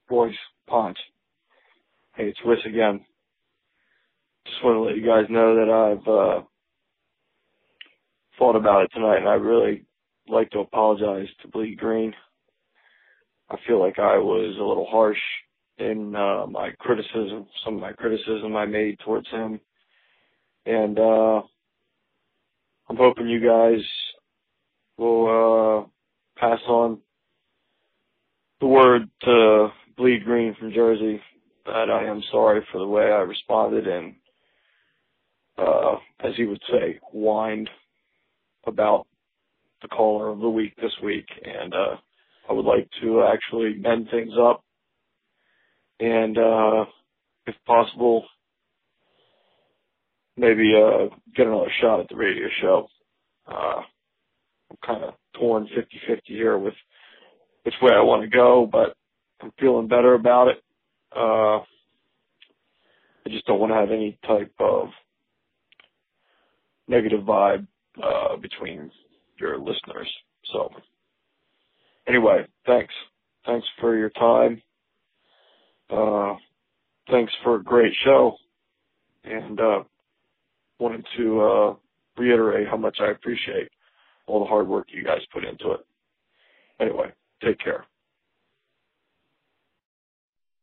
Boys, Ponch. Hey, it's Wiss again. Just want to let you guys know that I've thought about it tonight, and I'd really like to apologize to Bleed Green. I feel like I was a little harsh in my criticism, some of my criticism I made towards him. And I'm hoping you guys will pass on the word to Bleed Green from Jersey that I am sorry for the way I responded and, as he would say, whined about the caller of the week this week. And I would like to actually mend things up and, if possible, maybe get another shot at the radio show. I'm kind of torn 50-50 here with which way I want to go, but I'm feeling better about it. I just don't want to have any type of negative vibe between your listeners. So anyway, thanks. Thanks for your time. Thanks for a great show. And wanted to reiterate how much I appreciate all the hard work you guys put into it. Anyway, take care.